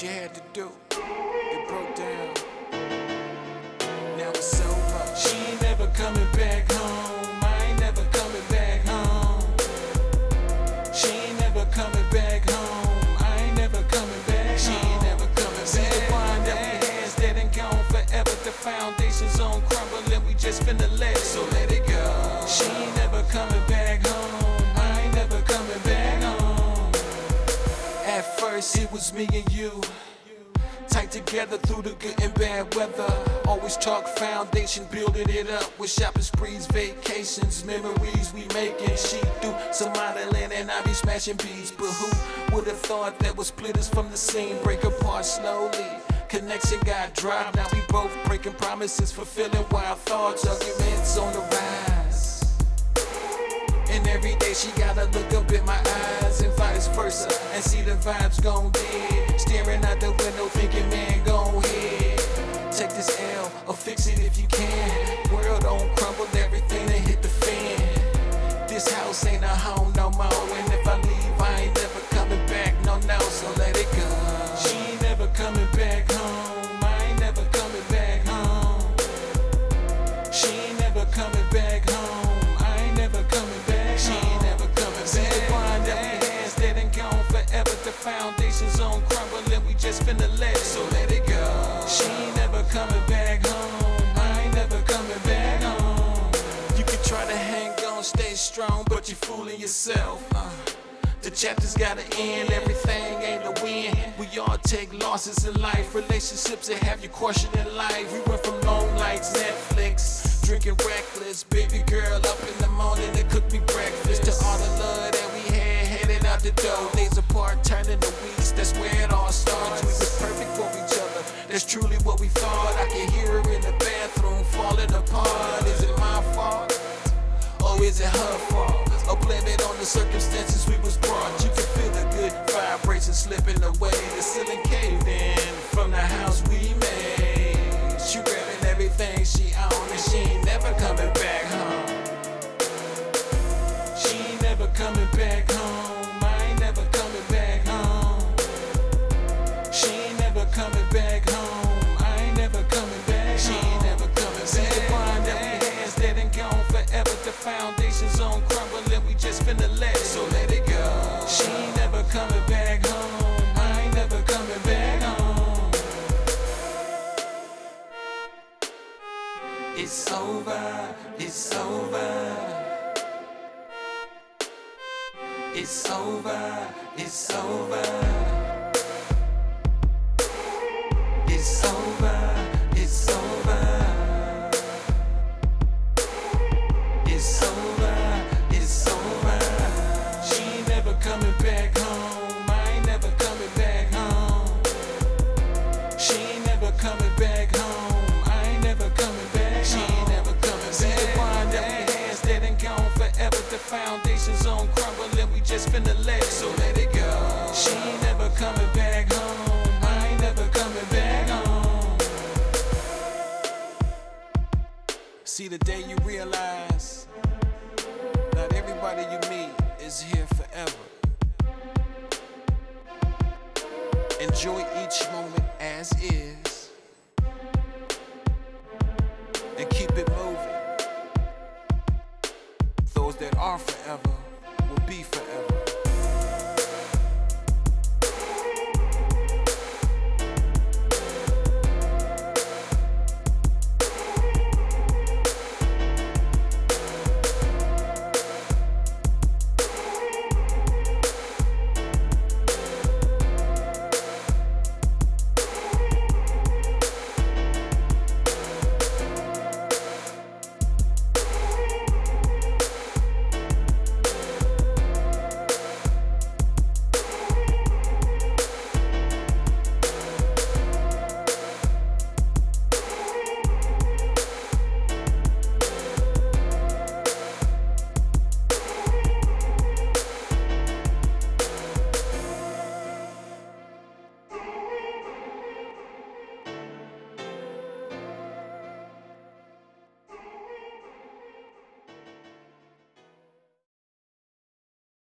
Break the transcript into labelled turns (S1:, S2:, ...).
S1: what you had to do. It broke down. Now it's over. She ain't never coming back home. I ain't never coming back home. She ain't never coming back home. I ain't never coming back home. She ain't never coming back. See the bond that we has dead and gone forever. The foundation's on crumble and we just finna let it. So let it go. She ain't never coming back home. I ain't never coming back home. At first it was me and you, tight together through the good and bad weather. Always talk foundation, building it up with shopping sprees, vacations, memories we making. She do some modeling and I be smashing beats. But who would have thought that would split us from the scene? Break apart slowly, connection got dropped. Now we both breaking promises, fulfilling wild thoughts. Arguments on the rise, and every day she gotta look up in my eyes and vice versa, and see the vibes gon' dead. Staring out the window thinking, man, go ahead, take this L or fix it if you can. World don't crumble, everything that hit the fan. This house ain't a home no more, and if I leave I ain't never coming back, no, so let it go. She ain't never coming back home. I ain't never coming back home. She ain't never coming back home. I ain't never coming back home. She ain't never coming back. See the bond that we has dead and gone forever. The foundation's on crumble and we just finna let it. So let it go. She ain't never coming back home. I ain't never coming back home. You can try to hang on, stay strong, but you're fooling yourself. The chapter's gotta end, everything ain't a win. We all take losses in life, relationships that have you questioning life. We went from long nights, Netflix, drinking reckless. Baby girl up in the morning to cook me breakfast. To all the love that we had, headed out the door. Days apart, turning to weeks, that's where it all starts. We was perfect for each other, that's truly what we thought. I can hear her in the bathroom, falling apart. Is it my fault? Or is it her fault? Or blame it on the circumstances we was brought. You can feel the good vibration slipping away. The ceiling caved in from the house we made. She grabbing everything she owned and she ain't never coming back home. She ain't never coming back home. I ain't never coming back home. She ain't never coming back home. I ain't never coming back home. She ain't never coming back. See the bond that we has dead and gone forever. The foundation's on crumble and we just finna let it. So let it go. She ain't never coming back home. I ain't never coming back home. It's over. It's over. It's over. It's over. It's over. It's over. It's over, it's over. She ain't never coming back home. I ain't never coming back home. She ain't never coming back home. I ain't never coming back home. She ain't never coming back. See the bond that we has dead and gone forever. The foundation's on crumble and we just finna let it. So let it go. She ain't never coming back home. I ain't never coming back home. See, the day you realize not everybody you meet is here forever. Enjoy each moment as is and keep it moving. Those that are forever will be forever.